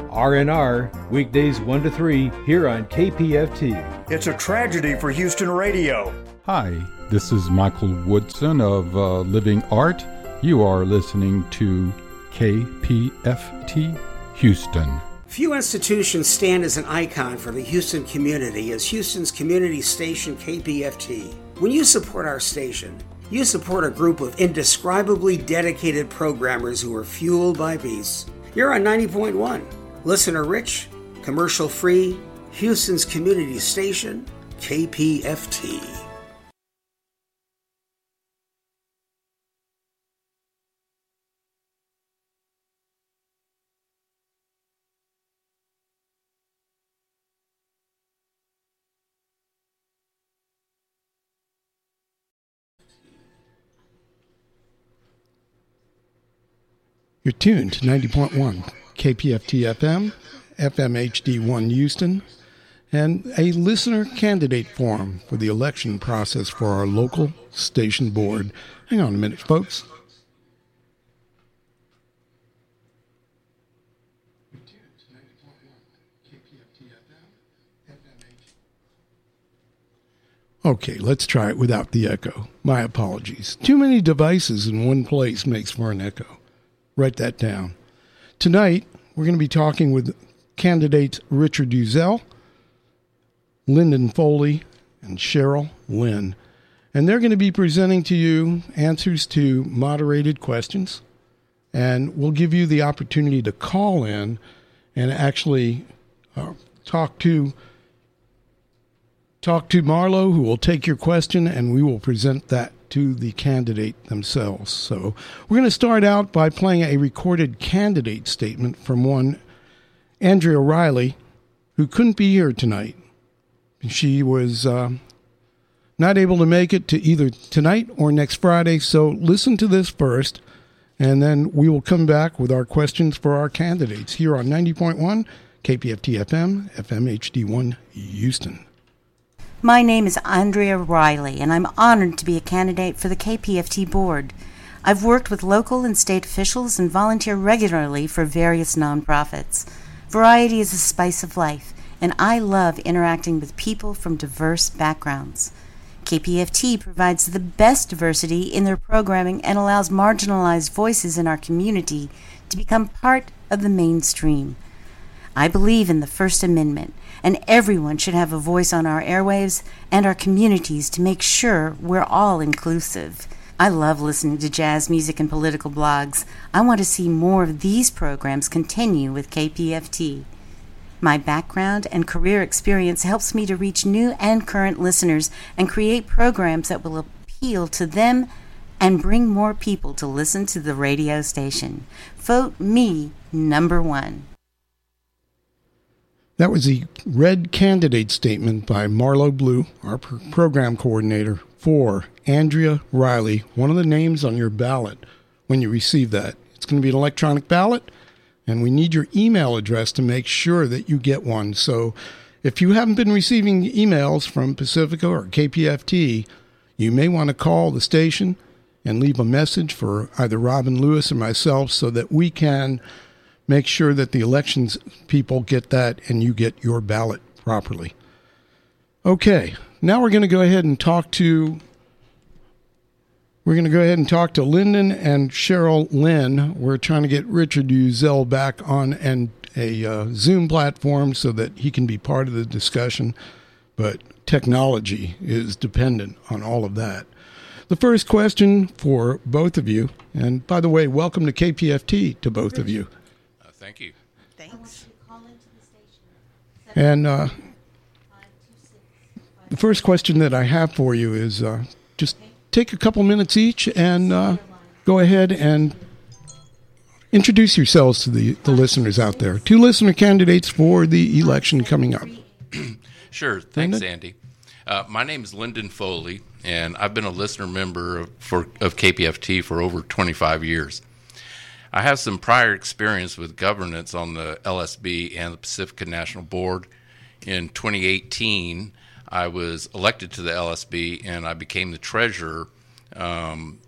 R&R, weekdays 1 to 3 here on KPFT. It's a tragedy for Houston radio. Hi, this is Michael Woodson of Living Art. You are listening to KPFT Houston. Few institutions stand as an icon for the Houston community as Houston's community station KPFT. When you support our station, you support a group of indescribably dedicated programmers who are fueled by peace. You're on 90.1. Listener rich, commercial free, Houston's community station, KPFT. You're tuned to 90.1 KPFT FM, FM HD1 Houston, and a listener candidate forum for the election process for our local station board. Hang on a minute, folks. Okay, let's try it without the echo. My apologies. Too many devices in one place makes for an echo. Write that down. Tonight, we're going to be talking with candidates Richard Uzzell, Lyndon Foley, and Cheryl Lynn. And they're going to be presenting to you answers to moderated questions. And we'll give you the opportunity to call in and actually talk to Marlo, who will take your question, and we will present that to the candidate themselves. So we're going to start out by playing a recorded candidate statement from one Andrea Riley, who couldn't be here tonight. She was not able to make it to either tonight or next Friday, so listen to this first, and then we will come back with our questions for our candidates here on 90.1 KPFT FM, FM HD1 Houston. My name is Andrea Riley, and I'm honored to be a candidate for the KPFT board. I've worked with local and state officials and volunteer regularly for various nonprofits. Variety is the spice of life, and I love interacting with people from diverse backgrounds. KPFT provides the best diversity in their programming and allows marginalized voices in our community to become part of the mainstream. I believe in the First Amendment, and everyone should have a voice on our airwaves and our communities to make sure we're all inclusive. I love listening to jazz music and political blogs. I want to see more of these programs continue with KPFT. My background and career experience helps me to reach new and current listeners and create programs that will appeal to them and bring more people to listen to the radio station. Vote me number one. That was the red candidate statement by Marlo Blue, our program coordinator, for Andrea Riley, one of the names on your ballot when you receive that. It's going to be an electronic ballot, and we need your email address to make sure that you get one. So if you haven't been receiving emails from Pacifica or KPFT, you may want to call the station and leave a message for either Robin Lewis or myself so that we can make sure that the elections people get that and you get your ballot properly. Okay, now we're going to go ahead and talk to Lyndon and Cheryl Lynn. We're trying to get Richard Uzzell back on a Zoom platform so that he can be part of the discussion, but technology is dependent on all of that. The first question for both of you, and by the way, welcome to KPFT to both of you. Thank you. Thanks. And the first question that I have for you is just take a couple minutes each and go ahead and introduce yourselves to the listeners out there. 2 listener candidates for the election coming up. Sure. Thanks, Andy. My name is Lyndon Foley, and I've been a listener member of KPFT for over 25 years. I have some prior experience with governance on the LSB and the Pacifica National Board. In 2018, I was elected to the LSB, and I became the treasurer in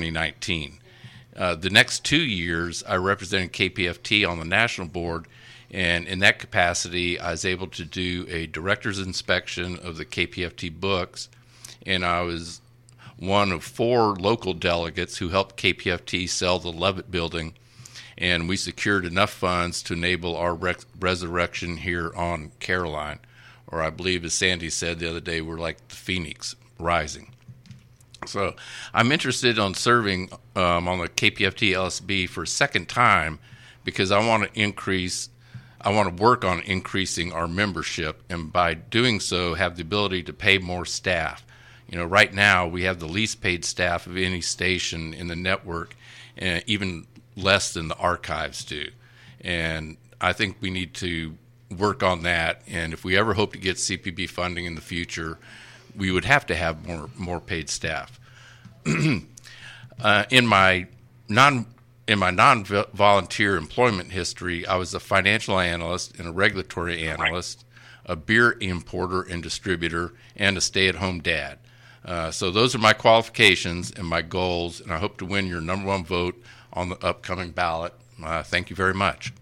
2019. The next 2 years, I represented KPFT on the national board And in that capacity, I was able to do a director's inspection of the KPFT books, and I was one of 4 local delegates who helped KPFT sell the Levitt building, and we secured enough funds to enable our resurrection here on Caroline, or I believe, as Sandy said the other day, we're like the phoenix rising. So I'm interested in serving on the KPFT LSB for a second time because I want to work on increasing our membership, and by doing so have the ability to pay more staff. Right now we have the least paid staff of any station in the network, even less than the archives do. And I think we need to work on that. And if we ever hope to get CPB funding in the future, we would have to have more paid staff. In my non-volunteer employment history, I was a financial analyst and a regulatory analyst, a beer importer and distributor, and a stay-at-home dad. So those are my qualifications and my goals, and I hope to win your number 1 vote on the upcoming ballot. Thank you very much.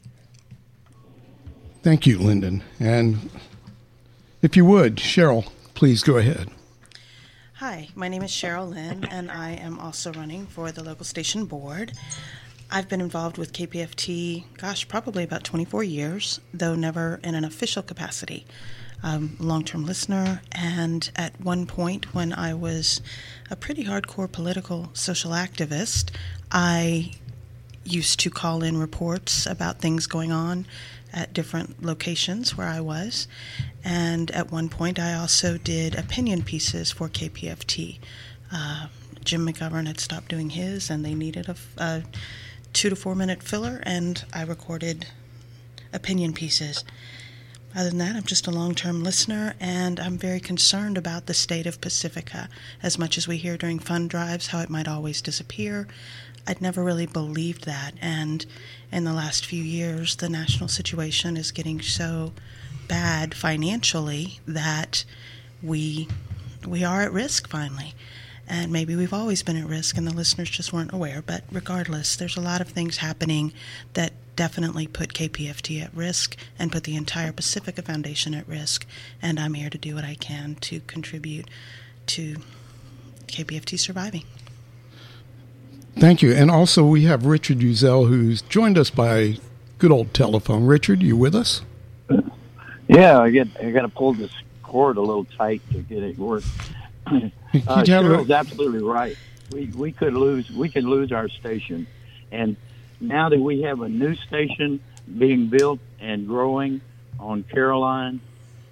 Thank you, Lyndon. And if you would, Cheryl, please go ahead. Hi, my name is Cheryl Lynn, and I am also running for the local station board. I've been involved with KPFT, probably about 24 years, though never in an official capacity. Long-term listener, and at one point when I was a pretty hardcore political social activist, I used to call in reports about things going on at different locations where I was. And at one point, I also did opinion pieces for KPFT. Jim McGovern had stopped doing his, and they needed a 2 to 4 minute filler, and I recorded opinion pieces. Other than that, I'm just a long-term listener, and I'm very concerned about the state of Pacifica. As much as we hear during fund drives how it might always disappear, I'd never really believed that. And in the last few years, the national situation is getting so bad financially that we are at risk finally. And maybe we've always been at risk and the listeners just weren't aware. But regardless, there's a lot of things happening that definitely put KPFT at risk and put the entire Pacifica Foundation at risk. And I'm here to do what I can to contribute to KPFT surviving. Thank you. And also we have Richard Uzel, who's joined us by good old telephone. Richard, you with us? Yeah, I got to pull this cord a little tight to get it work. Cheryl's absolutely right. We could lose our station, and now that we have a new station being built and growing on Caroline,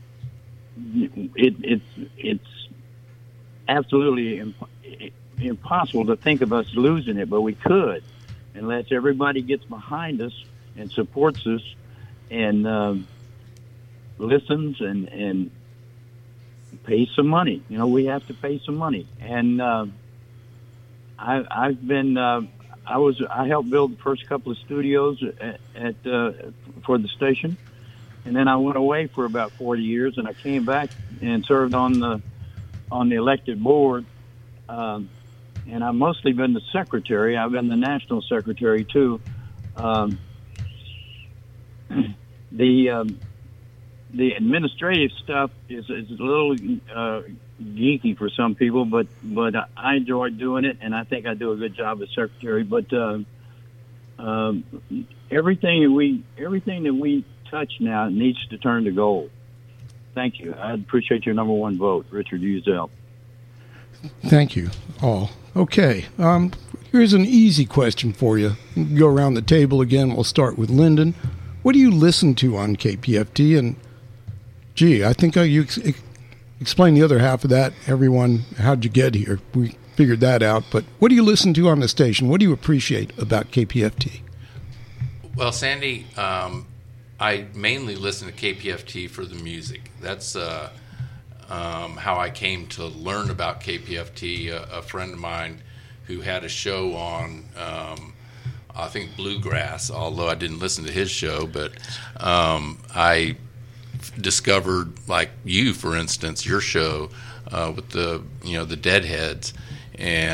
it's absolutely impossible to think of us losing it, but we could, unless everybody gets behind us and supports us and listens and pay some money. We have to pay some money. And I helped build the first couple of studios for the station, and then I went away for about 40 years, and I came back and served on the elected board. And I've mostly been the secretary. I've been the national secretary too. The administrative stuff is a little geeky for some people, but I enjoy doing it, and I think I do a good job as secretary. But everything that we touch now needs to turn to gold. Thank you. I appreciate your number 1 vote, Richard Uzel. Thank you all. Okay, here's an easy question for you. Go around the table again. We'll start with Lyndon. What do you listen to on KPFT? And gee, I think you explain the other half of that. Everyone, how'd you get here? We figured that out. But what do you listen to on the station? What do you appreciate about KPFT? Well, Sandy, I mainly listen to KPFT for the music. That's how I came to learn about KPFT. A friend of mine who had a show on, I think, bluegrass, although I didn't listen to his show, but I discovered, like you, for instance, your show with the Deadheads,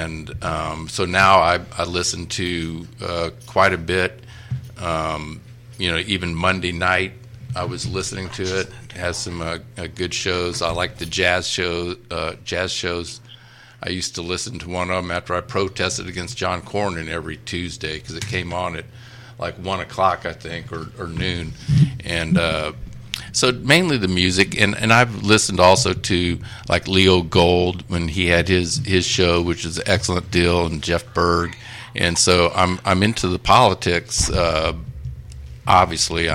and so now I listen to quite a bit. even Monday night, I was listening to it. It has some good shows. I like the jazz shows. I used to listen to one of them after I protested against John Cornyn every Tuesday because it came on at like 1 o'clock, I think, or noon. And so mainly the music. And I've listened also to like Leo Gold when he had his show, which is an excellent deal, and Jeff Berg. And so I'm into the politics. Obviously,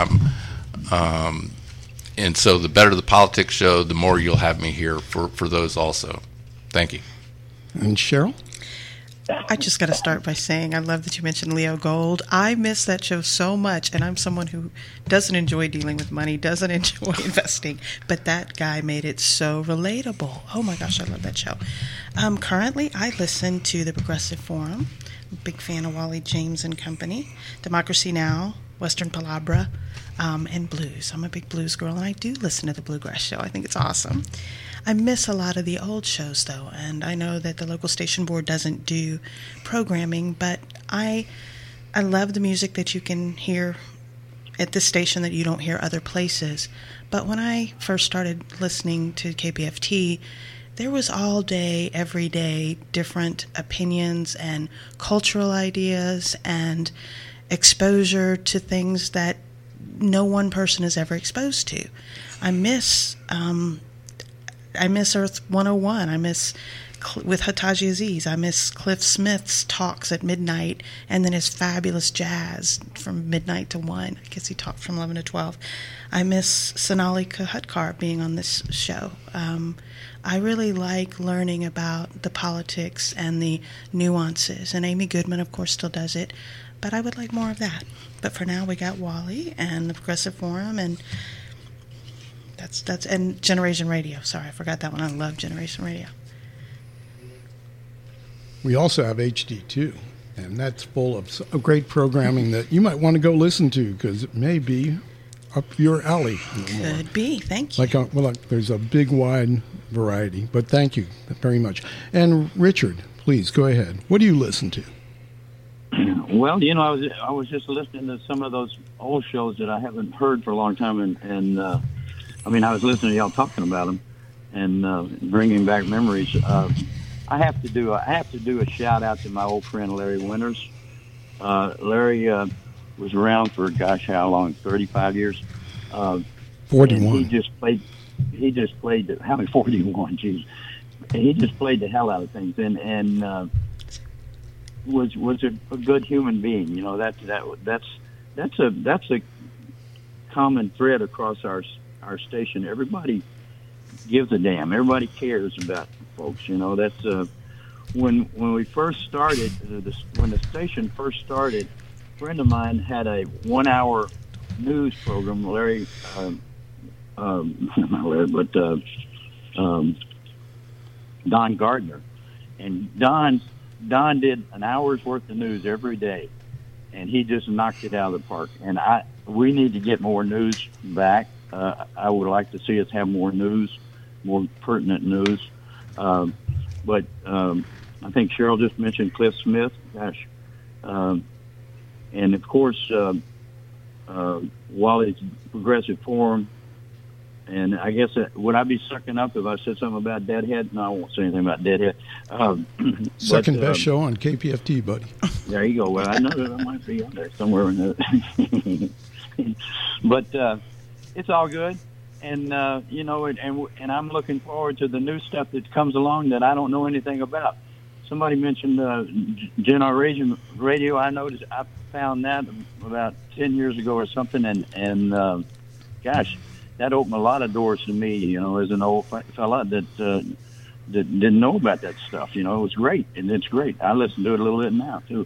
and so the better the politics show, the more you'll have me here for those also. Thank you. And Cheryl? I just got to start by saying I love that you mentioned Leo Gold. I miss that show so much, and I'm someone who doesn't enjoy dealing with money, doesn't enjoy investing, but that guy made it so relatable. Oh my gosh, I love that show. Currently, I listen to the Progressive Forum. I'm a big fan of Wally James and Company, Democracy Now!, Western Palabra, and blues. I'm a big blues girl, and I do listen to the Bluegrass Show. I think it's awesome. I miss a lot of the old shows, though, and I know that the local station board doesn't do programming, but I love the music that you can hear at this station that you don't hear other places. But when I first started listening to KPFT, there was all day, every day, different opinions and cultural ideas and exposure to things that no one person is ever exposed to. I miss Earth 101. I miss with Hataji Aziz. I miss Cliff Smith's talks at midnight, and then his fabulous jazz from midnight to 1. I guess he talked from 11 to 12. I miss Sonali Kahutkar being on this show. I really like learning about the politics and the nuances, and Amy Goodman, of course, still does it, but I would like more of that. But for now, we got Wally and the Progressive Forum, and that's and Generation Radio. Sorry, I forgot that one. I love Generation Radio. We also have HD2, and that's full of great programming that you might want to go listen to because it may be up your alley. Could be. Thank you. There's a big, wide variety, but thank you very much. And Richard, please go ahead. What do you listen to? Well, I was just listening to some of those old shows that I haven't heard for a long time, and I was listening to y'all talking about them and bringing back memories. I have to do a shout out to my old friend Larry Winters. Larry was around for how long? 35 years. 41. He just played. 41? Geez, he just played the hell out of things, and was a good human being. That's a common thread across our station. Everybody gives a damn. Everybody cares about folks. That's when we first started. When the station first started, a friend of mine had a 1-hour news program. Larry, not Larry, but Don Gardner, and Don did an hour's worth of news every day, and he just knocked it out of the park. And we need to get more news back. I would like to see us have more news, more pertinent news. But I think Cheryl just mentioned Cliff Smith. Gosh. And, of course, Wally's Progressive Forum. And I guess, would I be sucking up if I said something about Deadhead? No, I won't say anything about Deadhead. Second best show on KPFT, buddy. There you go. Well, I know that I might be on there somewhere in there. But it's all good. And, and I'm looking forward to the new stuff that comes along that I don't know anything about. Somebody mentioned Generation Radio. I noticed I found that about 10 years ago or something, and gosh, that opened a lot of doors to me, as an old fella that didn't know about that stuff. It was great, and it's great. I listen to it a little bit now, too.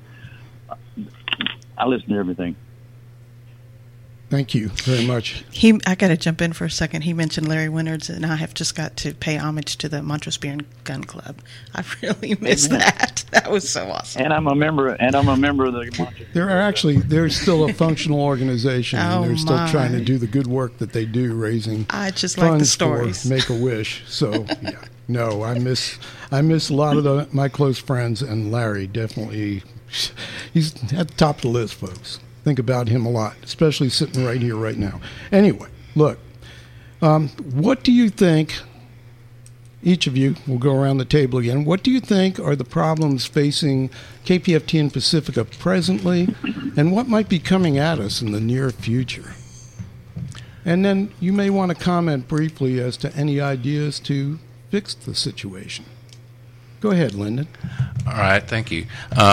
I listen to everything. Thank you very much. I got to jump in for a second. He mentioned Larry Winters, and I have just got to pay homage to the Montrose Beer and Gun Club. I really miss that. That was so awesome. And I'm a member of the Montrose. They're still a functional organization, and they're still trying to do the good work that they do, raising funds like the stories for Make-A-Wish. So, yeah. No, I miss a lot of my close friends, and Larry definitely, he's at the top of the list, folks. think about him a lot, especially sitting right here, right now. Anyway, look, what do you think, each of you will go around the table again, what do you think are the problems facing KPFT and Pacifica presently, and what might be coming at us in the near future? And then you may want to comment briefly as to any ideas to fix the situation. Go ahead, Lyndon. All right, thank you.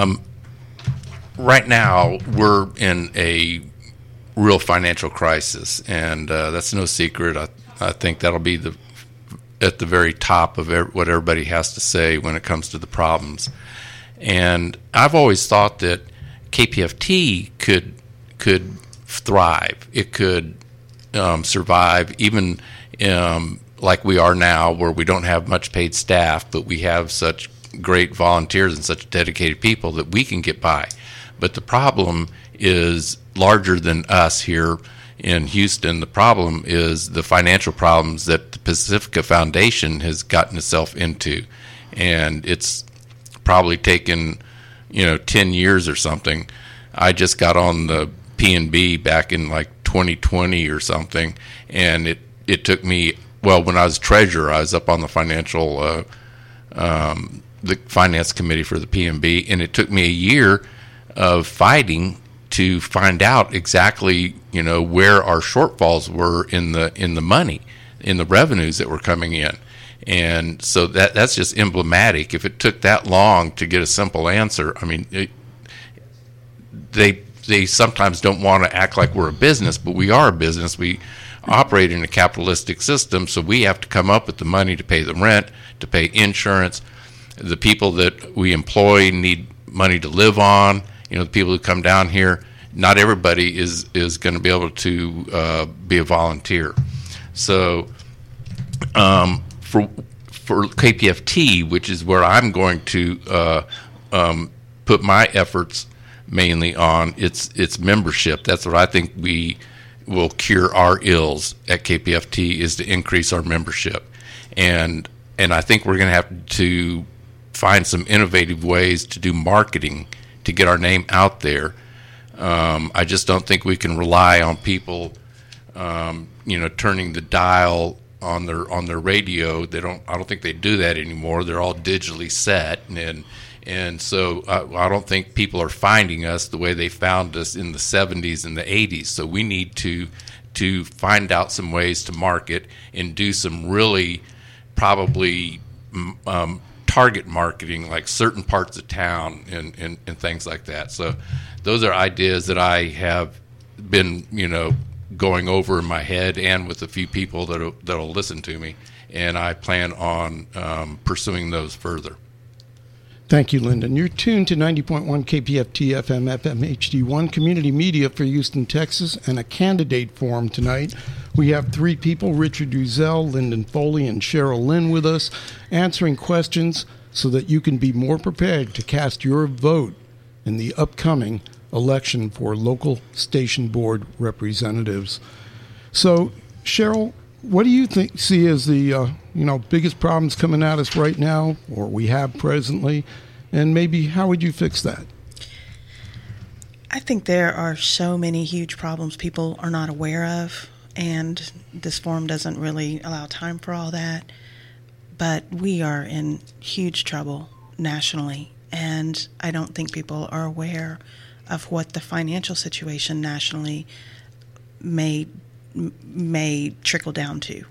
Right now, we're in a real financial crisis, and that's no secret. I think that'll be at the very top of what everybody has to say when it comes to the problems. And I've always thought that KPFT could thrive. It could survive, even like we are now, where we don't have much paid staff, but we have such great volunteers and such dedicated people that we can get by. But the problem is larger than us here in Houston. The problem is the financial problems that the Pacifica Foundation has gotten itself into. And it's probably taken, 10 years or something. I just got on the P&B back in like 2020 or something, and it took me, when I was treasurer, I was up on the financial, the finance committee for the P&B, and it took me a year of fighting to find out exactly, where our shortfalls were in the money, in the revenues that were coming in. And so that's just emblematic. If it took that long to get a simple answer, I mean, they sometimes don't want to act like we're a business, but we are a business. We operate in a capitalistic system, so we have to come up with the money to pay the rent, to pay insurance. The people that we employ need money to live on. The people who come down here, not everybody is going to be able to be a volunteer. So for KPFT, which is where I'm going to put my efforts mainly on, its membership. That's what I think we will cure our ills at KPFT, is to increase our membership. And I think we're going to have to find some innovative ways to do marketing to get our name out there. I just don't think we can rely on people, turning the dial on their radio. I don't think they do that anymore. They're all digitally set, and so I don't think people are finding us the way they found us in the 70s and the 80s. So we need to find out some ways to market and do some really probably target marketing, like certain parts of town and things like that. So those are ideas that I have been, going over in my head and with a few people that'll listen to me, and I plan on pursuing those further. Thank you, Lyndon. You're tuned to 90.1 KPFT FM HD1 Community Media for Houston, Texas, and a candidate forum tonight. We have three people, Richard Uzel, Lyndon Foley, and Cheryl Lynn with us, answering questions so that you can be more prepared to cast your vote in the upcoming election for local station board representatives. So, Cheryl, what do you see as the biggest problems coming at us right now, or we have presently, and maybe how would you fix that? I think there are so many huge problems people are not aware of, and this forum doesn't really allow time for all that. But we are in huge trouble nationally, and I don't think people are aware of what the financial situation nationally may trickle down to.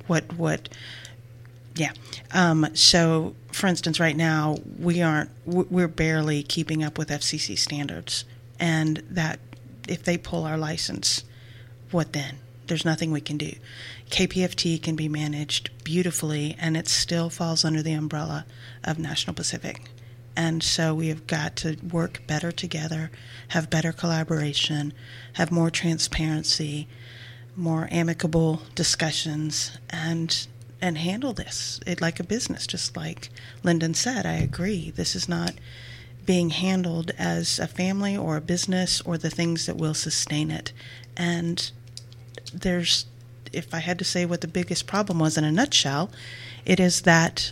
So, for instance, right now we're barely keeping up with FCC standards, and that if they pull our license, what then? There's nothing we can do. KPFT can be managed beautifully, and it still falls under the umbrella of National Pacific. And so we have got to work better together, have better collaboration, have more transparency, more amicable discussions, and handle this like a business. Just like Lyndon said, I agree. This is not being handled as a family or a business or the things that will sustain it. And if I had to say what the biggest problem was in a nutshell, it is that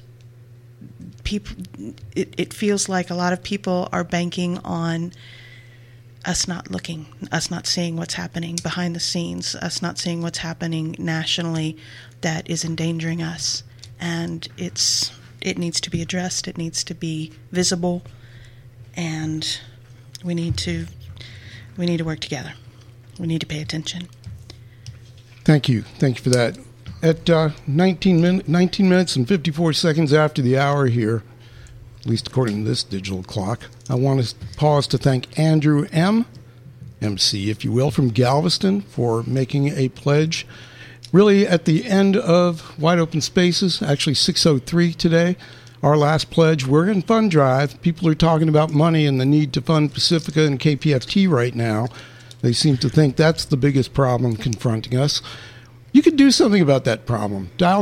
people, it feels like a lot of people are banking on us not looking, us not seeing what's happening behind the scenes, us not seeing what's happening nationally that is endangering us. And it needs to be addressed, it needs to be visible, and we need to work together. We need to pay attention. Thank you for that. At 19 minutes and 54 seconds after the hour here, at least according to this digital clock, I want to pause to thank Andrew MC, if you will, from Galveston for making a pledge. Really at the end of Wide Open Spaces, actually 6:03 today, our last pledge. We're in fund drive. People are talking about money and the need to fund Pacifica and KPFT right now. They seem to think that's the biggest problem confronting us. You could do something about that problem. Dial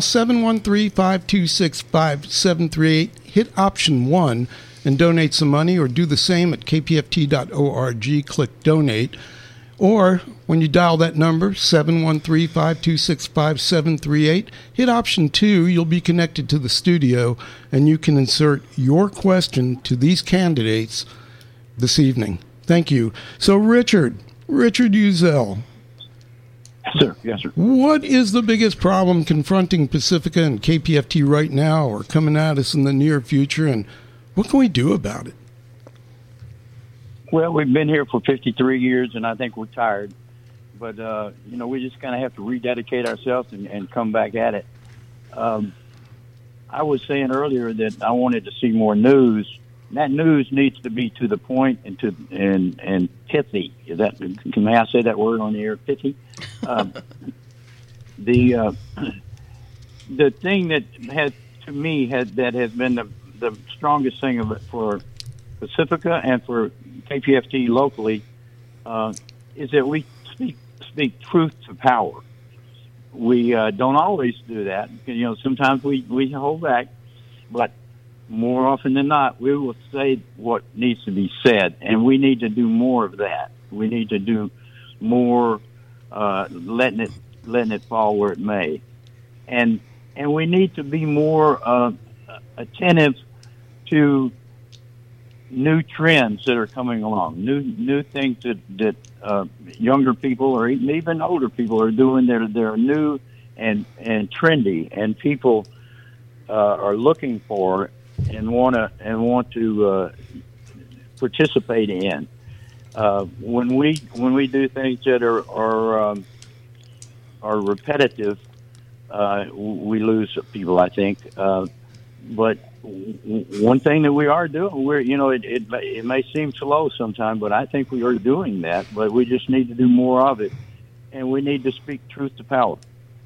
713-526-5738, hit option 1, and donate some money, or do the same at kpft.org, click donate. Or when you dial that number, 713-526-5738, hit option 2, you'll be connected to the studio, and you can insert your question to these candidates this evening. Thank you. So Richard Uzel. Yes, sir. What is the biggest problem confronting Pacifica and KPFT right now, or coming at us in the near future, and what can we do about it? Well, we've been here for 53 years, and I think we're tired. But, we just kind of have to rededicate ourselves and come back at it. I was saying earlier that I wanted to see more news. That news needs to be to the point and pithy. May I say that word on the air? Pithy. The thing that has been the strongest thing of it for Pacifica and for KPFT locally is that we speak truth to power. We don't always do that. Sometimes we hold back, but more often than not, we will say what needs to be said, and we need to do more of that. We need to do more letting it fall where it may, and we need to be more attentive to new trends that are coming along, new things that younger people or even older people are doing. They're new and trendy, and people are looking for and want to participate in. When we do things that are repetitive, we lose people, I think. But one thing that we are doing, it may seem slow sometimes, but I think we are doing that. But we just need to do more of it, and we need to speak truth to power.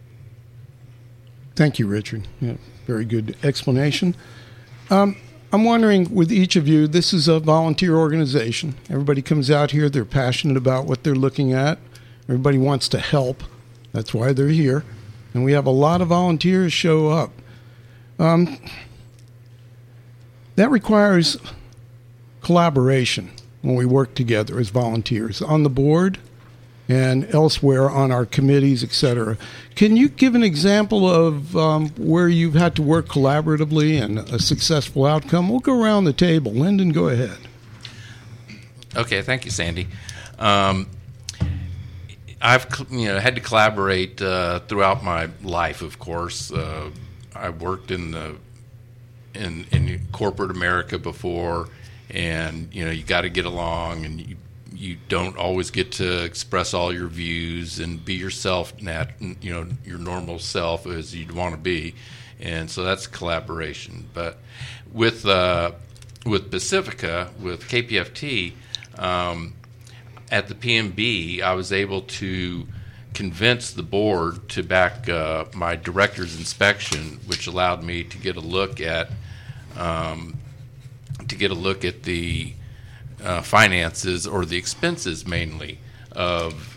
Thank you, Richard. Yeah, very good explanation. I'm wondering, with each of you, this is a volunteer organization. Everybody comes out here. They're passionate about what they're looking at. Everybody wants to help. That's why they're here. And we have a lot of volunteers show up. That requires collaboration when we work together as volunteers on the board and elsewhere on our committees, etc. Can you give an example of where you've had to work collaboratively and a successful outcome? We'll go around the table. Lyndon, go ahead. Okay, thank you, Sandy. I've had to collaborate throughout my life. Of course, I worked in corporate America before, and you got to get along, and you don't always get to express all your views and be yourself, your normal self as you'd want to be, and so that's collaboration. But with Pacifica, with KPFT, at the PMB, I was able to convince the board to back my director's inspection, which allowed me to get a look at the finances, or the expenses mainly, of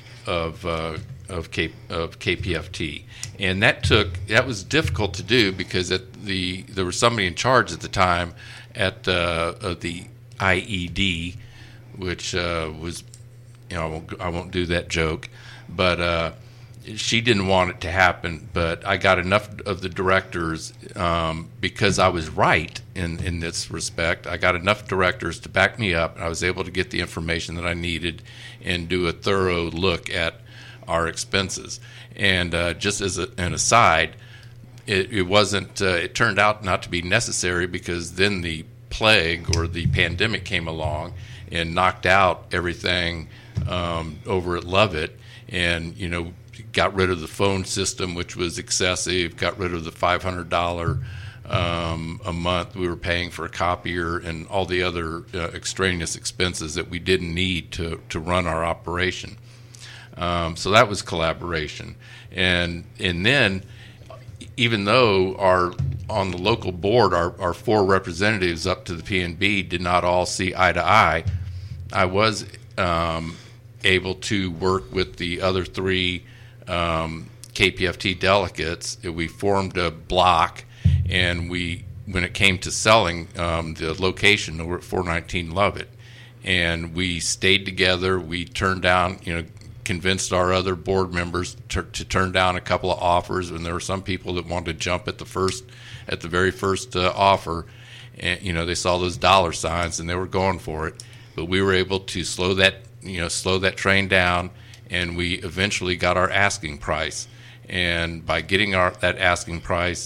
KPFT, and that was difficult to do because there was somebody in charge at the time at the IED, which was, I won't do that joke, but she didn't want it to happen, but I got enough of the directors, because I was right in this respect. I got enough directors to back me up. I was able to get the information that I needed and do a thorough look at our expenses. And just as an aside, it wasn't. It turned out not to be necessary, because then the plague or the pandemic came along and knocked out everything over at Lovett, and got rid of the phone system, which was excessive. Got rid of the $500 a month we were paying for a copier, and all the other extraneous expenses that we didn't need to run our operation. So that was collaboration, and then, even though on the local board, our 4 representatives up to the PNB did not all see eye to eye, I was able to work with the other 3 KPFT delegates. We formed a block, and when it came to selling the location over at 419 Lovett, and we stayed together. We turned down, convinced our other board members to turn down a couple of offers, and there were some people that wanted to jump at the very first offer, and they saw those dollar signs and they were going for it. But we were able to slow that train down, and we eventually got our asking price. And by getting that asking price,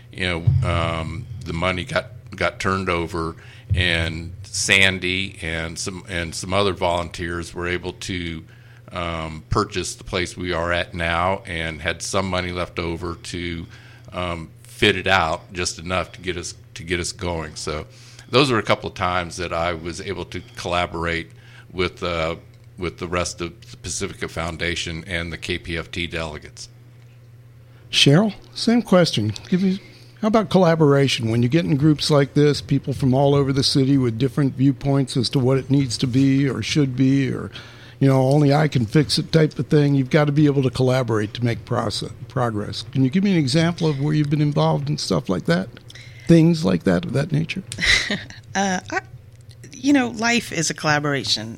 the money got turned over, and Sandy and some other volunteers were able to purchase the place we are at now, and had some money left over to fit it out just enough to get us going. So those were a couple of times that I was able to collaborate with the rest of the Pacifica Foundation and the KPFT delegates. Cheryl, same question. How about collaboration? When you get in groups like this, people from all over the city with different viewpoints as to what it needs to be or should be, or only I can fix it type of thing, you've got to be able to collaborate to make progress. Can you give me an example of where you've been involved in stuff like that? Things like that, of that nature? Life is a collaboration.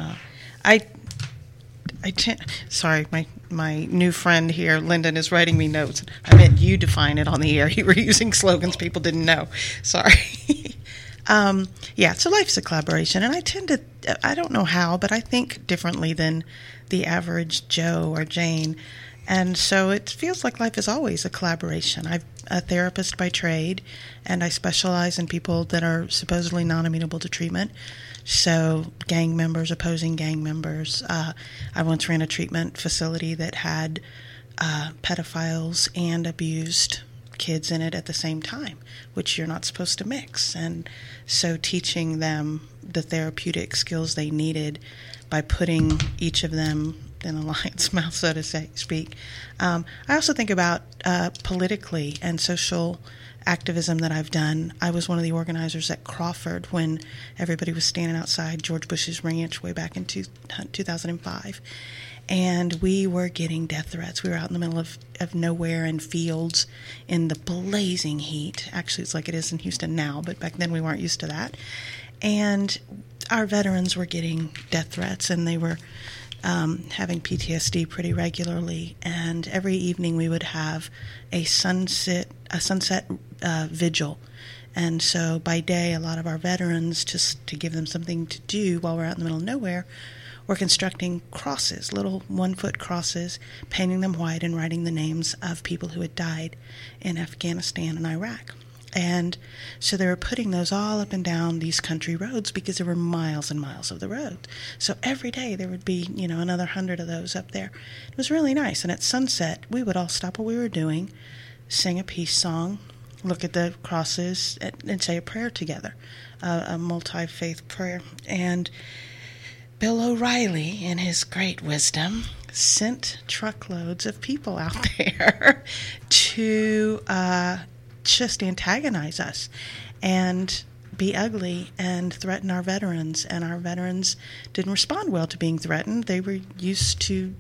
Sorry, my new friend here, Lyndon, is writing me notes. I meant you define it on the air. You were using slogans people didn't know. Sorry. So life's a collaboration, and I don't know how, but I think differently than the average Joe or Jane, and so it feels like life is always a collaboration. I'm a therapist by trade, and I specialize in people that are supposedly non-amenable to treatment. So gang members, opposing gang members. I once ran a treatment facility that had pedophiles and abused kids in it at the same time, which you're not supposed to mix. And so teaching them the therapeutic skills they needed by putting each of them in a lion's mouth, so to speak. I also think about politically and social activism that I've done. I was one of the organizers at Crawford when everybody was standing outside George Bush's ranch way back in 2005. And we were getting death threats. We were out in the middle of nowhere in fields in the blazing heat. Actually, it's like it is in Houston now, but back then we weren't used to that. And our veterans were getting death threats, and they were having PTSD pretty regularly. And every evening we would have a sunset vigil. And so by day, a lot of our veterans, just to give them something to do while we're out in the middle of nowhere, we're constructing crosses, little 1-foot crosses, painting them white and writing the names of people who had died in Afghanistan and Iraq. And so they were putting those all up and down these country roads because there were miles and miles of the road. So every day there would be, another 100 of those up there. It was really nice. And at sunset, we would all stop what we were doing, sing a peace song, look at the crosses, and say a prayer together, a multi-faith prayer. And Bill O'Reilly, in his great wisdom, sent truckloads of people out there to just antagonize us and be ugly and threaten our veterans. And our veterans didn't respond well to being threatened. They were used to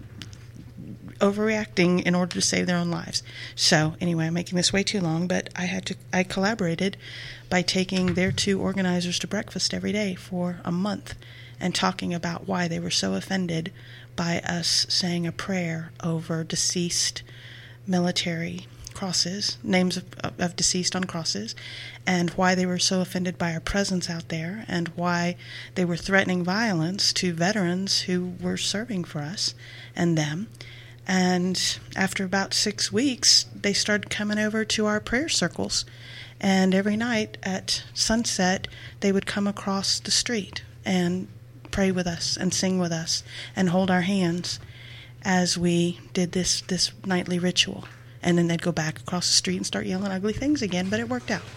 overreacting in order to save their own lives. So anyway, I'm making this way too long, but I collaborated by taking their 2 organizers to breakfast every day for a month and talking about why they were so offended by us saying a prayer over deceased military crosses, names of deceased on crosses, and why they were so offended by our presence out there, and why they were threatening violence to veterans who were serving for us and them. And after about 6 weeks, they started coming over to our prayer circles. And every night at sunset, they would come across the street and pray with us and sing with us and hold our hands as we did this nightly ritual. And then they'd go back across the street and start yelling ugly things again, but it worked out.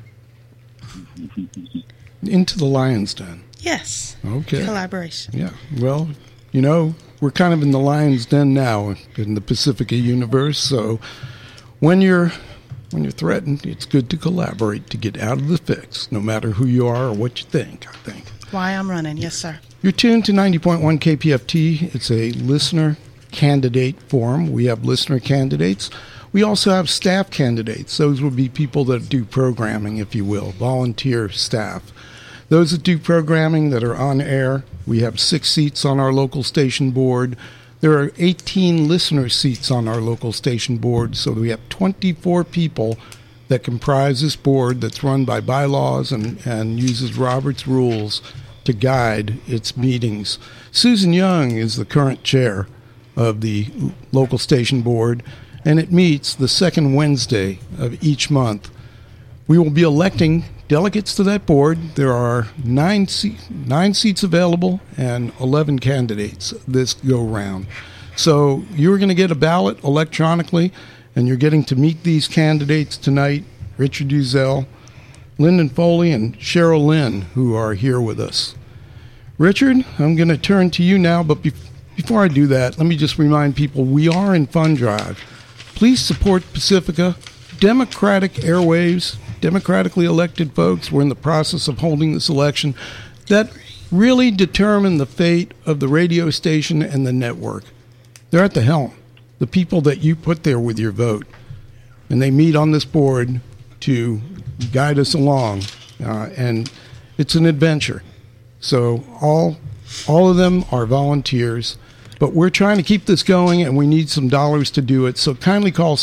Into the Lion's Den. Yes. Okay. Collaboration. Yeah. Well, we're kind of in the Lion's Den now in the Pacifica universe, so when you're threatened, it's good to collaborate to get out of the fix, no matter who you are or what you think, I think. Why I'm running, yes, sir. You're tuned to 90.1 KPFT. It's a listener candidate forum. We have listener candidates. We also have staff candidates. Those would be people that do programming, if you will, volunteer staff. Those that do programming that are on air, we have 6 seats on our local station board. There are 18 listener seats on our local station board, so we have 24 people that comprise this board that's run by bylaws and uses Robert's rules to guide its meetings. Susan Young is the current chair of the local station board, and it meets the second Wednesday of each month. We will be electing delegates to that board. There are 9 seats available and 11 candidates this go-round. So you're going to get a ballot electronically, and you're getting to meet these candidates tonight, Richard Duzel, Lyndon Foley, and Cheryl Lynn, who are here with us. Richard, I'm going to turn to you now, but before I do that, let me just remind people we are in Fund Drive. Please support Pacifica, democratic airwaves, democratically elected folks. We're in the process of holding this election that really determine the fate of the radio station and the network. They're at the helm, the people that you put there with your vote. And they meet on this board to guide us along. And it's an adventure. So all of them are volunteers. But we're trying to keep this going, and we need some dollars to do it. So kindly call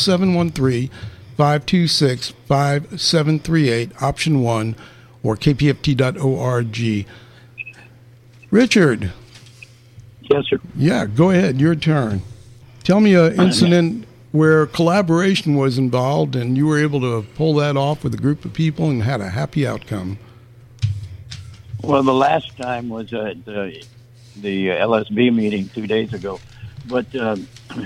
713-526-5738, option 1, or kpft.org. Richard. Yes, sir. Yeah, go ahead. Your turn. Tell me an incident where collaboration was involved, and you were able to pull that off with a group of people and had a happy outcome. Well, the last time was at the LSB meeting 2 days ago, but I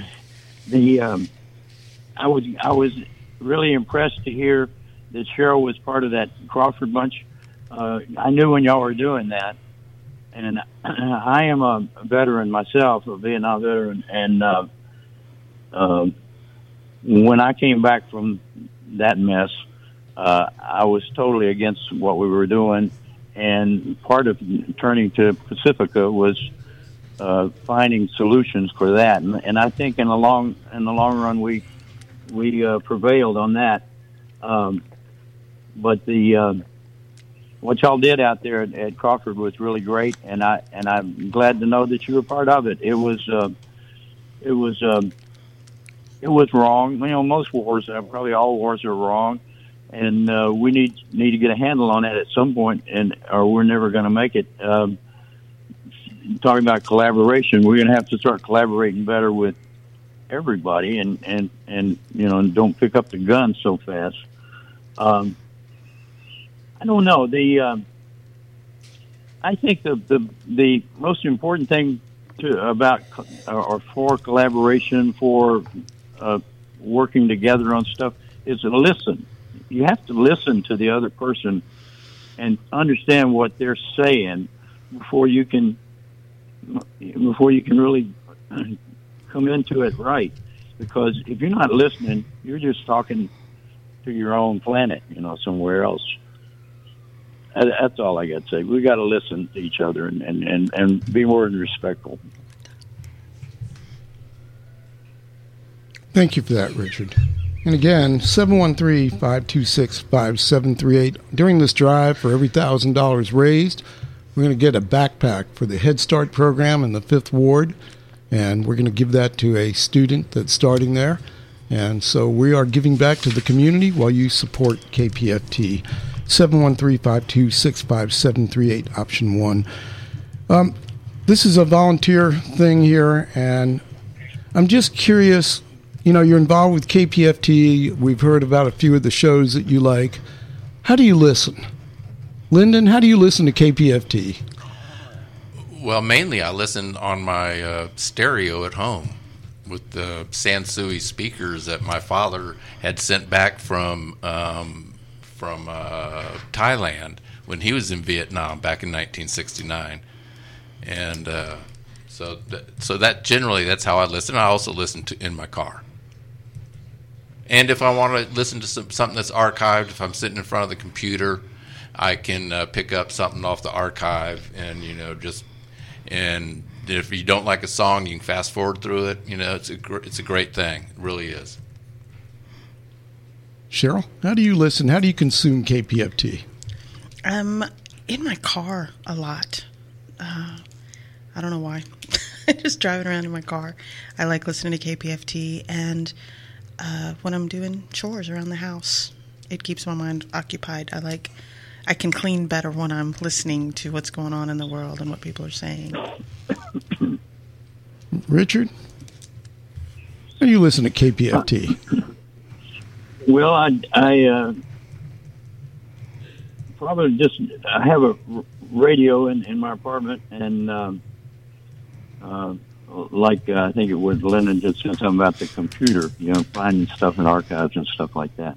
was really impressed to hear that Cheryl was part of that Crawford bunch. I knew when y'all were doing that, and I am a veteran myself, a Vietnam veteran, and when I came back from that mess, I was totally against what we were doing. And part of turning to Pacifica was finding solutions for that, and I think in the long run we prevailed on that. But what y'all did out there at Crawford was really great, and I'm glad to know that you were part of it. It was wrong. Most wars, probably all wars, are wrong. And we need to get a handle on that at some point, or we're never going to make it. Talking about collaboration, we're going to have to start collaborating better with everybody, and don't pick up the gun so fast. I don't know. I think the most important thing for collaboration, for working together on stuff, is to listen. You have to listen to the other person and understand what they're saying before you can really come into it right. Because if you're not listening, you're just talking to your own planet, somewhere else. That's all I got to say. We got to listen to each other and be more respectful. Thank you for that, Richard. And again, 713-526-5738. During this drive, for every $1,000 raised, we're going to get a backpack for the Head Start program in the 5th Ward. And we're going to give that to a student that's starting there. And so we are giving back to the community while you support KPFT. 713-526-5738, option 1. This is a volunteer thing here, and I'm just curious, you're involved with KPFT. We've heard about a few of the shows that you like. How do you listen? Lyndon, how do you listen to KPFT? Well, mainly I listen on my stereo at home with the Sansui speakers that my father had sent back from Thailand when he was in Vietnam back in 1969. And so that generally, that's how I listen. I also listen to in my car. And if I want to listen to something that's archived, if I'm sitting in front of the computer, I can pick up something off the archive and, and if you don't like a song, you can fast forward through it. It's a great thing. It really is. Cheryl, how do you listen? How do you consume KPFT? In my car a lot. I don't know why. Just driving around in my car. I like listening to KPFT, and when I'm doing chores around the house, it keeps my mind occupied. I can clean better when I'm listening to what's going on in the world and what people are saying. Richard, how do you listen to KPFT? Well, I probably I have a radio in my apartment, and I think it was Lyndon just said something about the computer, finding stuff in archives and stuff like that.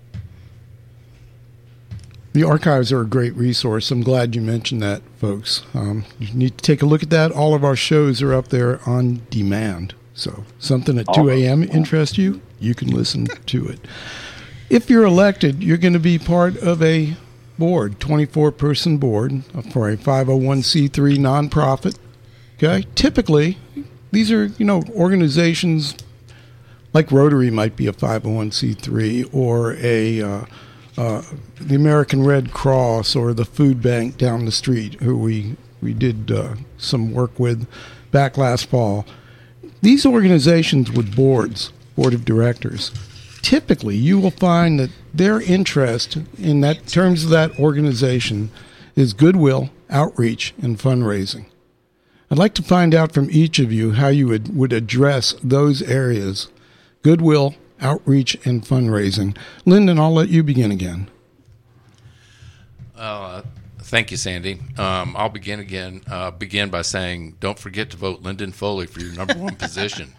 The archives are a great resource. I'm glad you mentioned that, folks. You need to take a look at that. All of our shows are up there on demand. So something at 2 a.m. interests you, you can listen to it. If you're elected, you're going to be part of a board, 24-person board for a 501c3 nonprofit. Okay? Typically, these are, organizations like Rotary might be a 501c3 or the American Red Cross or the food bank down the street, who we did some work with back last fall. These organizations with board of directors, typically you will find that their interest in terms of that organization is goodwill, outreach, and fundraising. I'd like to find out from each of you how you would address those areas: goodwill, outreach, and fundraising. Lyndon, I'll let you begin again. Thank you, Sandy. I'll begin by saying, don't forget to vote Lyndon Foley for your number one position.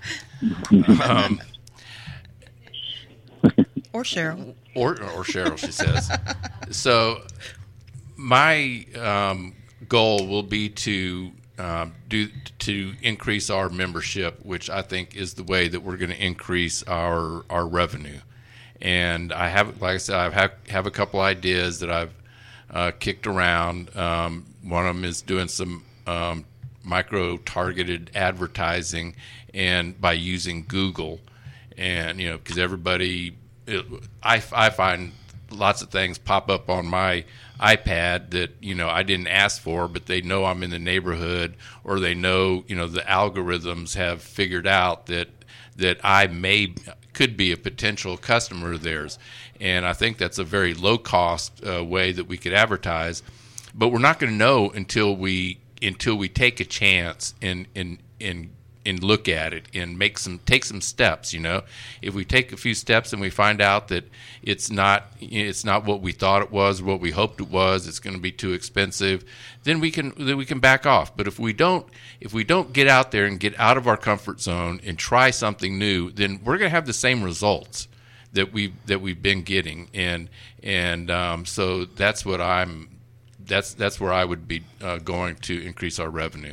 Or Cheryl. Or Cheryl, she says. So my goal will be to increase our membership, which I think is the way that we're going to increase our revenue. And I have, like I said, I have a couple ideas that I've kicked around. One of them is doing some micro-targeted advertising, and by using Google, and because I find lots of things pop up on my iPad that I didn't ask for, but they know I'm in the neighborhood, or they know the algorithms have figured out that I could be a potential customer of theirs. And I think that's a very low cost way that we could advertise, but we're not going to know until we take a chance and look at it and take some steps. If we take a few steps and we find out that it's not what we thought it was, what we hoped it was, it's going to be too expensive, then we can back off. But if we don't get out there and get out of our comfort zone and try something new, then we're going to have the same results that we've been getting. And so that's what that's where I would be going to increase our revenue.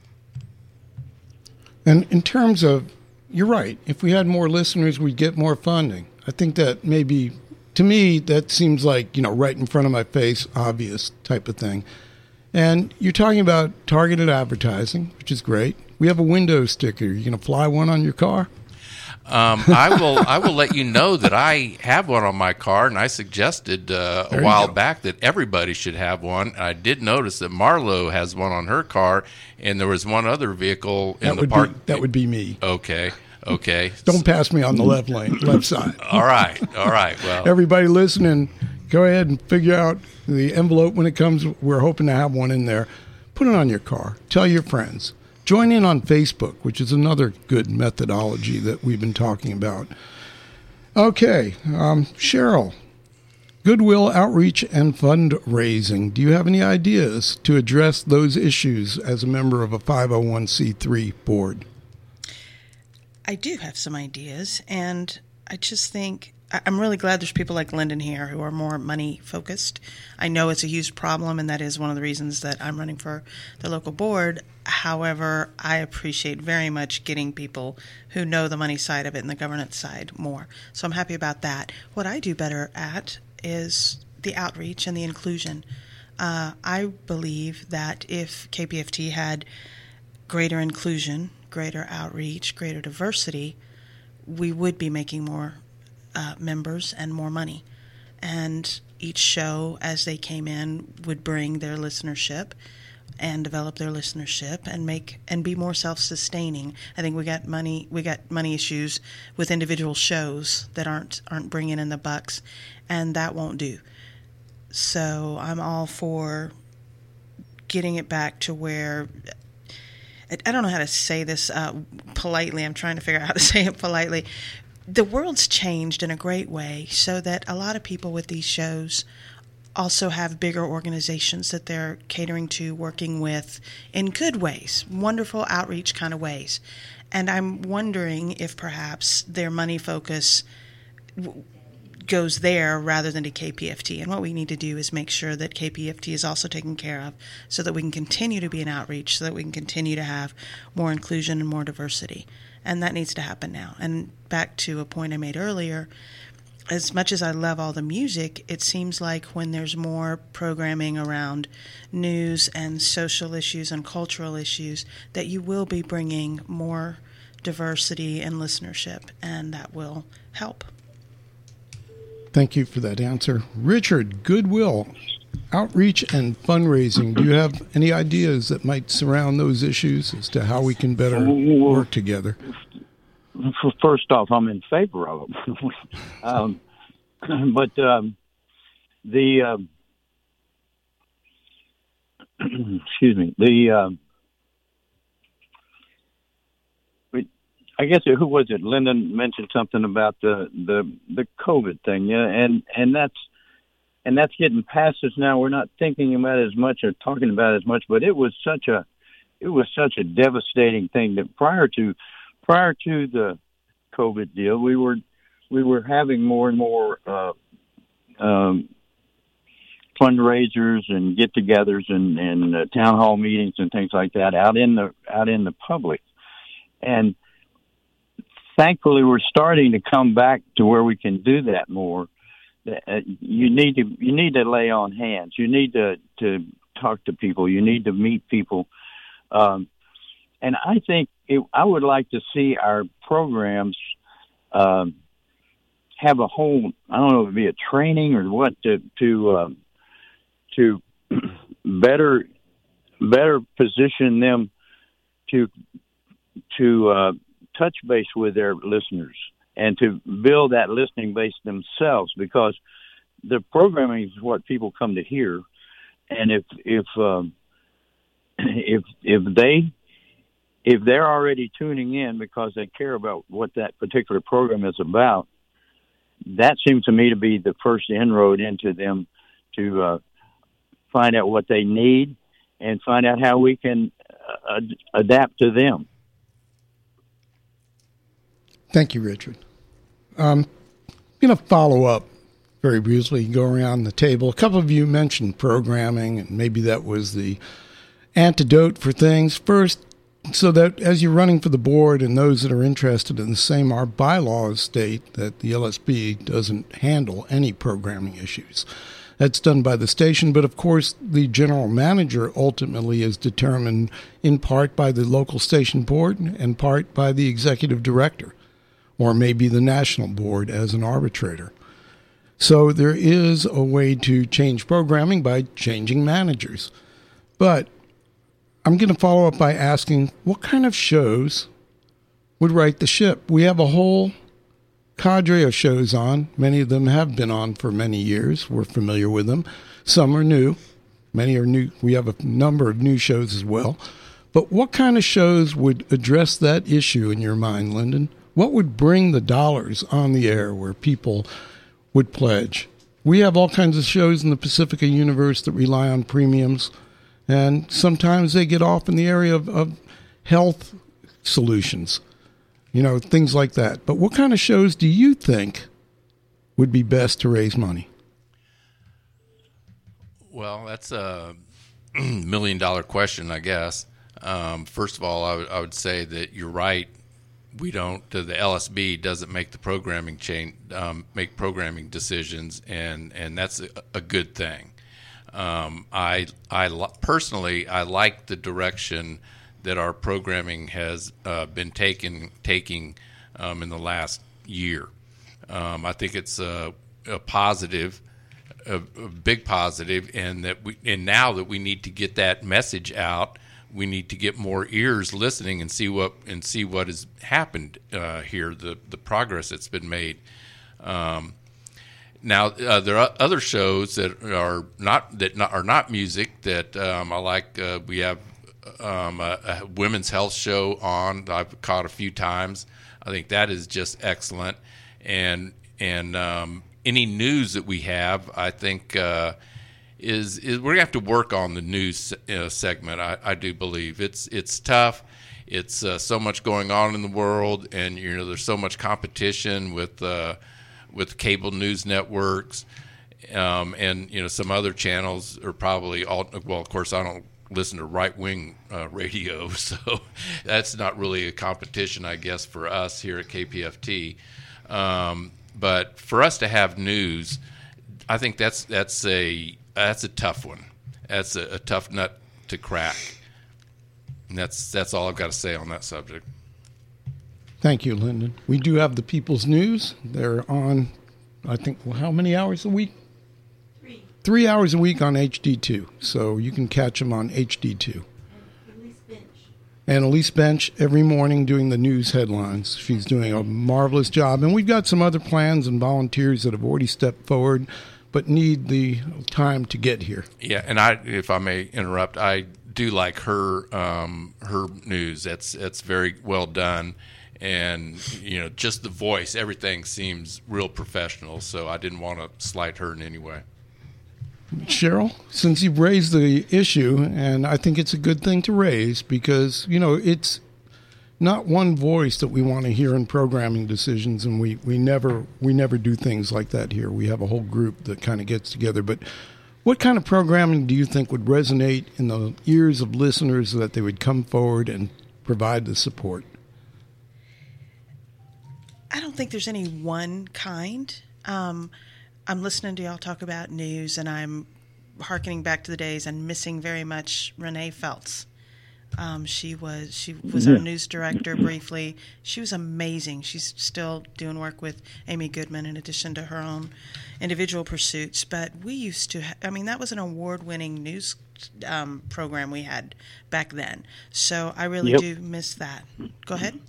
And in terms of, you're right, if we had more listeners, we'd get more funding. I think that maybe, to me, that seems like, right in front of my face, obvious type of thing. And you're talking about targeted advertising, which is great. We have a window sticker. You're going to fly one on your car? I will let you know that I have one on my car, and I suggested a while back that everybody should have one. And I did notice that Marlo has one on her car, and there was one other vehicle in the park. That would be me. Okay. Don't pass me on the left side. All right. Well, everybody listening, go ahead and figure out the envelope when it comes. We're hoping to have one in there. Put it on your car. Tell your friends. Join in on Facebook, which is another good methodology that we've been talking about. Okay, Cheryl, Goodwill Outreach and Fundraising. Do you have any ideas to address those issues as a member of a 501c3 board? I do have some ideas, and I just think I'm really glad there's people like Lyndon here who are more money focused. I know it's a huge problem, and that is one of the reasons that I'm running for the local board. However, I appreciate very much getting people who know the money side of it and the governance side more. So I'm happy about that. What I do better at is the outreach and the inclusion. I believe that if KPFT had greater inclusion, greater outreach, greater diversity, we would be making more members and more money. And each show, as they came in, would bring their listenership and develop their listenership and be more self-sustaining. I think we got money issues with individual shows that aren't bringing in the bucks, and that won't do. So I'm all for getting it back to where, I don't know how to say this politely. I'm trying to figure out how to say it politely. The world's changed in a great way so that a lot of people with these shows also have bigger organizations that they're catering to, working with in good ways, wonderful outreach kind of ways. And I'm wondering if perhaps their money focus goes there rather than to KPFT. And what we need to do is make sure that KPFT is also taken care of so that we can continue to be an outreach, so that we can continue to have more inclusion and more diversity. And that needs to happen now. And back to a point I made earlier, as much as I love all the music, it seems like when there's more programming around news and social issues and cultural issues, that you will be bringing more diversity and listenership, and that will help. Thank you for that answer. Richard, Goodwill Outreach and Fundraising. Do you have any ideas that might surround those issues as to how we can better work together? First off, I'm in favor of them. But excuse me, I guess who was it? Lyndon mentioned something about the COVID thing, yeah, and that's getting past us now. We're not thinking about it as much or talking about it as much, but it was such a devastating thing that prior to the COVID deal, we were having more and more fundraisers and get-togethers and town hall meetings and things like that out in the public, and thankfully we're starting to come back to where we can do that more. You need to lay on hands. You need to talk to people. You need to meet people. And I think I would like to see our programs have a whole, I don't know if it would be a training or what, to better position them to touch base with their listeners and to build that listening base themselves, because the programming is what people come to hear. And if they're already tuning in because they care about what that particular program is about, that seems to me to be the first inroad into them to find out what they need and find out how we can adapt to them. Thank you, Richard. I'm going to follow up very briefly, go around the table. A couple of you mentioned programming, and maybe that was the antidote for things. First, so that as you're running for the board and those that are interested in the same, our bylaws state that the LSB doesn't handle any programming issues. That's done by the station, but of course the general manager ultimately is determined in part by the local station board and part by the executive director. or maybe the national board as an arbitrator. So there is a way to change programming by changing managers. But I'm going to follow up by asking, what kind of shows would right the ship? We have a whole cadre of shows on. Many of them have been on for many years. We're familiar with them. Some are new. Many are new. We have a number of new shows as well. But what kind of shows would address that issue in your mind, Lyndon? What would bring the dollars on the air where people would pledge? We have all kinds of shows in the Pacifica universe that rely on premiums, and sometimes they get off in the area of health solutions, things like that. But what kind of shows do you think would be best to raise money? Well, that's a $1 million question, I guess. First of all, I would say that you're right. We don't. The LSB doesn't make the programming make programming decisions, and that's a good thing. Personally, I like the direction that our programming has been taking in the last year. I think it's a positive, a big positive, and now that we need to get that message out. We need to get more ears listening and see what has happened here, the progress that's been made. Now there are other shows that are not music that I like. We have a women's health show on that I've caught a few times. I think that is just excellent, and any news that we have, I think. Is we're gonna have to work on the news segment. I do believe it's tough. It's so much going on in the world, and there's so much competition with cable news networks, and some other channels are probably all. Well, of course, I don't listen to right-wing radio, so that's not really a competition, I guess, for us here at KPFT. But for us to have news, I think that's a tough one. That's a tough nut to crack. And that's all I've got to say on that subject. Thank you, Lyndon. We do have the People's News. They're on, I think, how many hours a week? 3 hours a week on HD2. So you can catch them on HD2. And Elise Bench every morning doing the news headlines. She's doing a marvelous job. And we've got some other plans and volunteers that have already stepped forward but need the time to get here. Yeah, and if I may interrupt, I do like her news. That's very well done, and just the voice, everything seems real professional. So I didn't want to slight her in any way. Cheryl, since you've raised the issue, and I think it's a good thing to raise because it's not one voice that we want to hear in programming decisions, and we never do things like that here. We have a whole group that kind of gets together. But what kind of programming do you think would resonate in the ears of listeners so that they would come forward and provide the support? I don't think there's any one kind. I'm listening to y'all talk about news, and I'm hearkening back to the days and missing very much Renee Feltz. She was our news director briefly. She was amazing. She's still doing work with Amy Goodman in addition to her own individual pursuits. But we used to, that was an award-winning news program we had back then. So I really do miss that. Go ahead.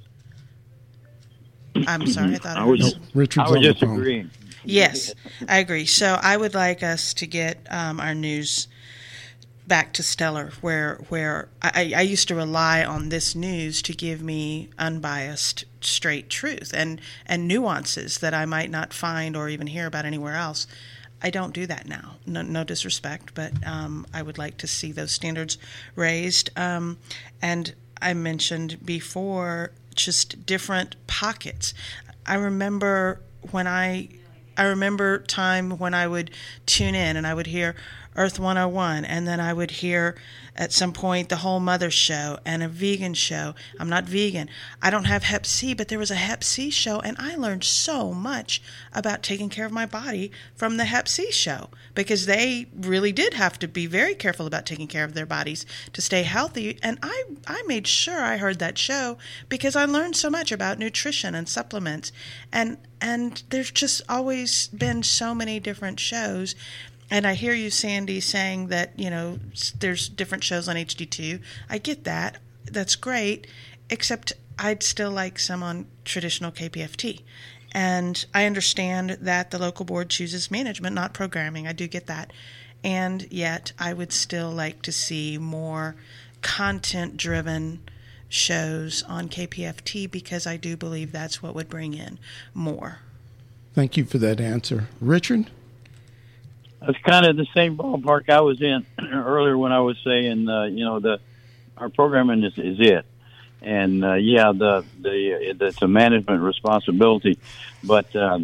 I'm sorry. I was just agreeing. Yes, I agree. So I would like us to get our news back to stellar, where I used to rely on this news to give me unbiased, straight truth and nuances that I might not find or even hear about anywhere else. I don't do that now. No disrespect, but I would like to see those standards raised. And I mentioned before just different pockets. I remember time when I would tune in and I would hear Earth 101, and then I would hear at some point the Whole Mother show and a vegan show. I'm not vegan. I don't have Hep C, but there was a Hep C show, and I learned so much about taking care of my body from the Hep C show, because they really did have to be very careful about taking care of their bodies to stay healthy. And I made sure I heard that show because I learned so much about nutrition and supplements. And there's just always been so many different shows. And I hear you, Sandy, saying that, there's different shows on HD2. I get that. That's great. Except I'd still like some on traditional KPFT. And I understand that the local board chooses management, not programming. I do get that. And yet I would still like to see more content-driven shows on KPFT, because I do believe that's what would bring in more. Thank you for that answer. Richard? That's kind of the same ballpark I was in earlier when I was saying, our programming is it, and it's a management responsibility, but well,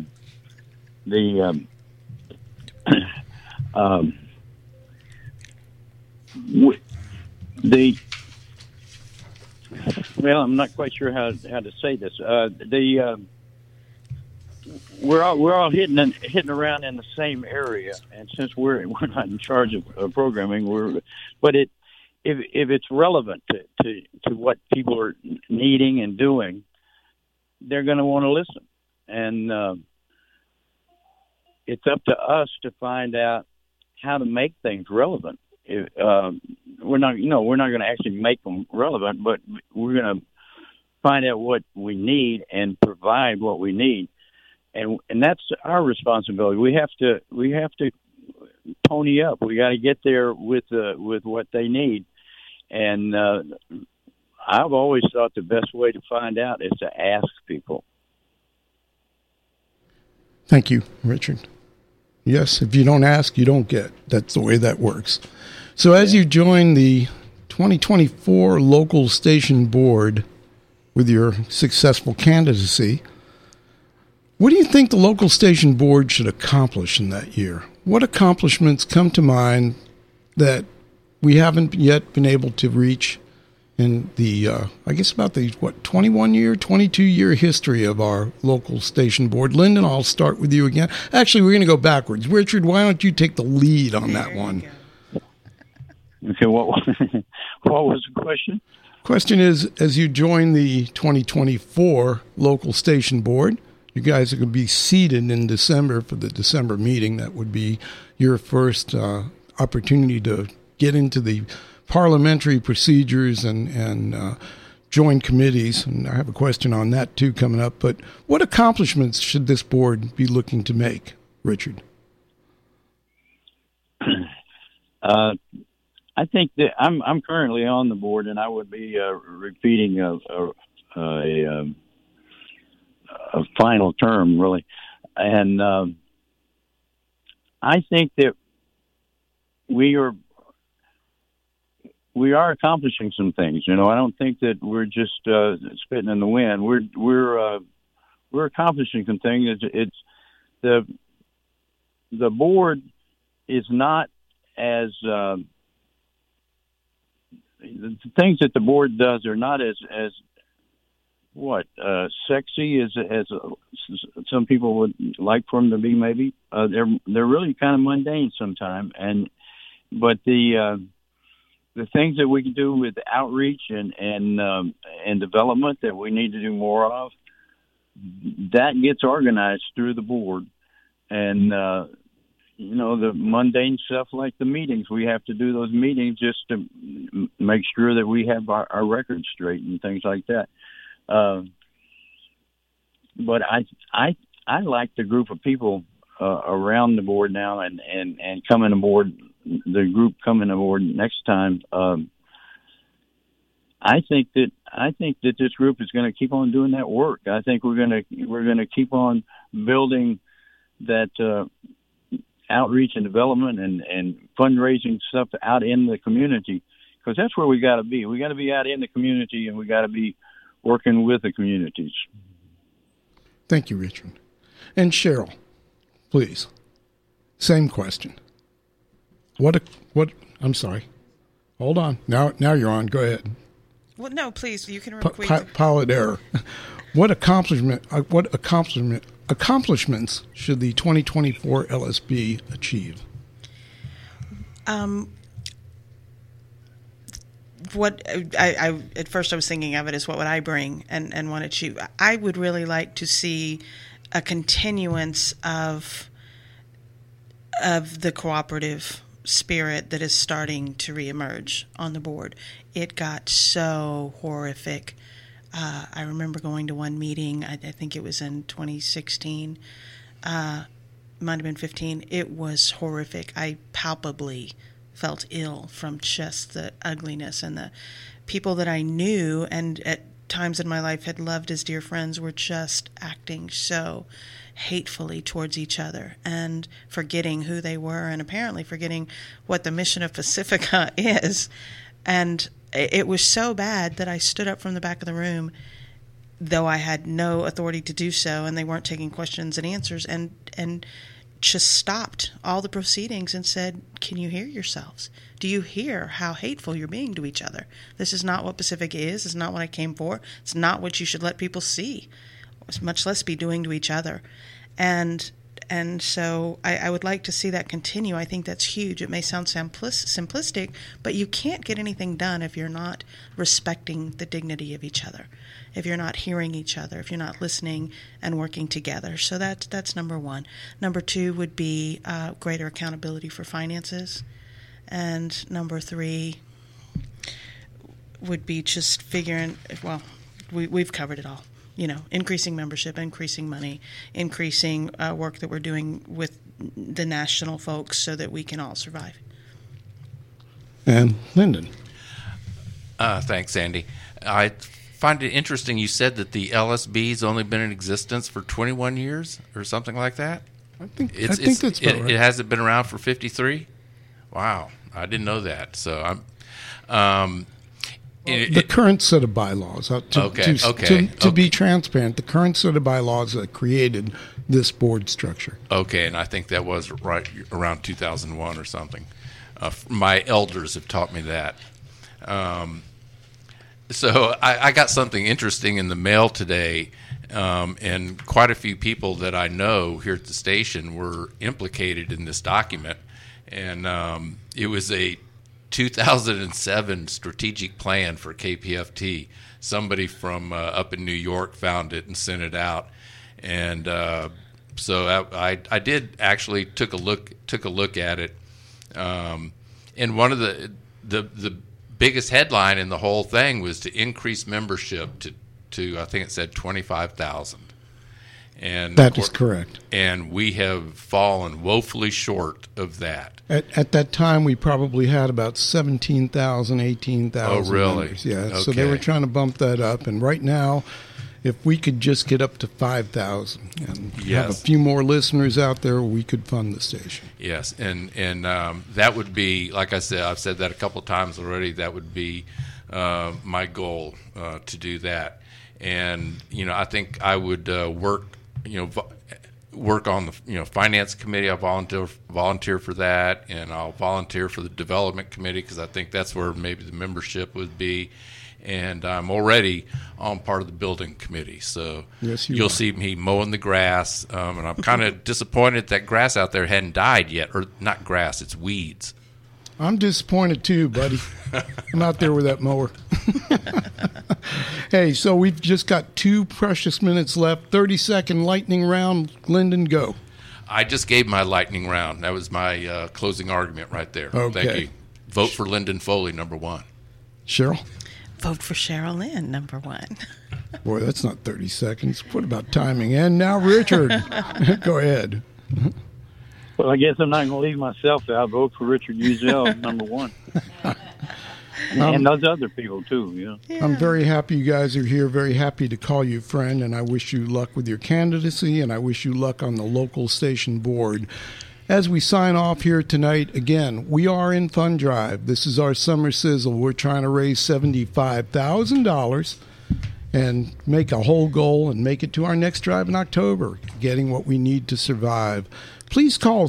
I'm not quite sure how to say this. We're all hitting around in the same area, and since we're not in charge of programming, but if it's relevant to what people are needing and doing, they're going to want to listen, and it's up to us to find out how to make things relevant. We're not going to actually make them relevant, but we're going to find out what we need and provide what we need. And that's our responsibility. We have to pony up. We got to get there with what they need. And I've always thought the best way to find out is to ask people. Thank you, Richard. Yes, if you don't ask, you don't get. That's the way that works. So as you join the 2024 local station board with your successful candidacy, what do you think the local station board should accomplish in that year? What accomplishments come to mind that we haven't yet been able to reach in the, I guess about the, 22-year history of our local station board? Lyndon, I'll start with you again. Actually, we're going to go backwards. Richard, why don't you take the lead on that one? Okay, what was the question? Question is, as you join the 2024 local station board, you guys are going to be seated in December for the December meeting. That would be your first opportunity to get into the parliamentary procedures and join committees. And I have a question on that, too, coming up. But what accomplishments should this board be looking to make, Richard? I think that I'm currently on the board, and I would be repeating a final term, really. And I think that we are accomplishing some things. I don't think that we're just spitting in the wind. We're accomplishing some things. It's the board is not as the things that the board does are not as sexy as some people would like for them to be. Maybe they're really kind of mundane sometimes, but the things that we can do with outreach and development that we need to do more of, that gets organized through the board. And the mundane stuff like the meetings, we have to do those meetings just to make sure that we have our records straight and things like that. But I like the group of people around the board now, and coming aboard, the group coming aboard next time. I think that this group is going to keep on doing that work. I think we're going to keep on building that outreach and development and fundraising stuff out in the community, because that's where we got to be. We got to be out in the community, and we got to be working with the communities. Thank you, Richard. And Cheryl, please, same question. I'm sorry. Hold on. Now you're on. Go ahead. Well, no, please. You can repeat. Pilot error. What accomplishments should the 2024 LSB achieve? What I at first I was thinking of it as what would I bring and want to achieve. I would really like to see a continuance of the cooperative spirit that is starting to reemerge on the board. It got so horrific. I remember going to one meeting, I think it was in 2016, might have been 15. It was horrific. I palpably felt ill from just the ugliness, and the people that I knew and at times in my life had loved as dear friends were just acting so hatefully towards each other and forgetting who they were and apparently forgetting what the mission of Pacifica is. And it was so bad that I stood up from the back of the room, though I had no authority to do so, and they weren't taking questions and answers, and just stopped all the proceedings and said, can you hear yourselves? Do you hear how hateful you're being to each other? This is not what Pacifica is. It's not what I came for. It's not what you should let people see, much less be doing to each other. And so I would like to see that continue. I think that's huge. It may sound simplistic, but you can't get anything done if you're not respecting the dignity of each other, if you're not hearing each other, if you're not listening and working together. So that's number one. Number two would be greater accountability for finances. And number three would be just figuring, well, we've covered it all. You know, increasing membership, increasing money, increasing work that we're doing with the national folks so that we can all survive. And Lyndon. Thanks, Andy. I find it interesting you said that the LSB's only been in existence for 21 years or something like that. I think that's about right. It hasn't been around for 53? Wow, I didn't know that. So I'm... the current set of bylaws, to be transparent, the current set of bylaws that created this board structure. Okay, and I think that was right around 2001 or something. My elders have taught me that. So I got something interesting in the mail today, and quite a few people that I know here at the station were implicated in this document, and it was a 2007 strategic plan for KPFT. Somebody from up in New York found it and sent it out, and so I did actually took a look at it, and one of the biggest headline in the whole thing was to increase membership to I think it said 25,000. And that is correct. And we have fallen woefully short of that. At that time, we probably had about 17,000, 18,000 Oh, really? members. Yeah, Okay. so they were trying to bump that up. And right now, if we could just get up to 5,000 and have a few more listeners out there, we could fund the station. Yes, and that would be, like I said, I've said that a couple of times already, that would be my goal to do that. And, I think I would work on the finance committee. I'll volunteer for that, and I'll volunteer for the development committee because I think that's where maybe the membership would be. And I'm already on part of the building committee, so you'll see me mowing the grass. And I'm kind of disappointed that grass out there hadn't died yet, or not grass, it's weeds. I'm disappointed too, buddy. I'm out there with that mower. Hey, so we've just got 2 precious minutes left. 30-second lightning round. Lyndon, go. I just gave my lightning round. That was my closing argument right there. Okay. Thank you. Vote for Lyndon Foley, number 1. Cheryl? Vote for Cheryl Lynn, number 1. Boy, that's not 30 seconds. What about timing? And now Richard. Go ahead. Well, I guess I'm not going to leave myself out. Vote for Richard Uzel, number 1. And those other people, too. Yeah. I'm very happy you guys are here, very happy to call you friend, and I wish you luck with your candidacy, and I wish you luck on the local station board. As we sign off here tonight, again, we are in Fund Drive. This is our summer sizzle. We're trying to raise $75,000. and make a whole goal and make it to our next drive in October, getting what we need to survive. Please call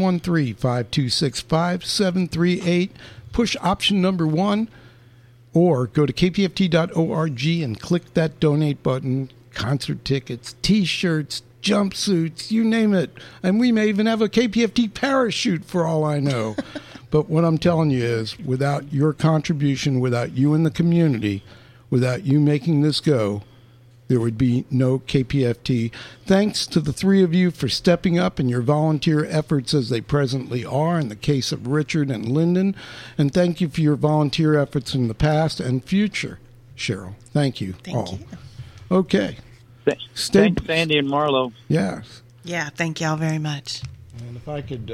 713-5265-738, push option number 1, or go to kpft.org and click that donate button. Concert tickets, T-shirts, jumpsuits, you name it. And we may even have a KPFT parachute for all I know. But what I'm telling you is, without your contribution, without you in the community, without you making this go, there would be no KPFT. Thanks to the three of you for stepping up in your volunteer efforts as they presently are in the case of Richard and Lyndon. And thank you for your volunteer efforts in the past and future, Cheryl. Thank you all. Thank you. Okay. Thanks, Sandy and Marlo. Yes. Yeah, thank y'all very much. And if I could...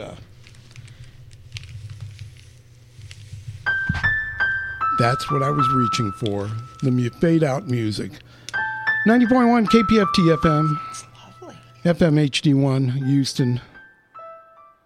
that's what I was reaching for, the fade-out music. 90.1 KPFT FM. It's lovely. FM HD1, Houston.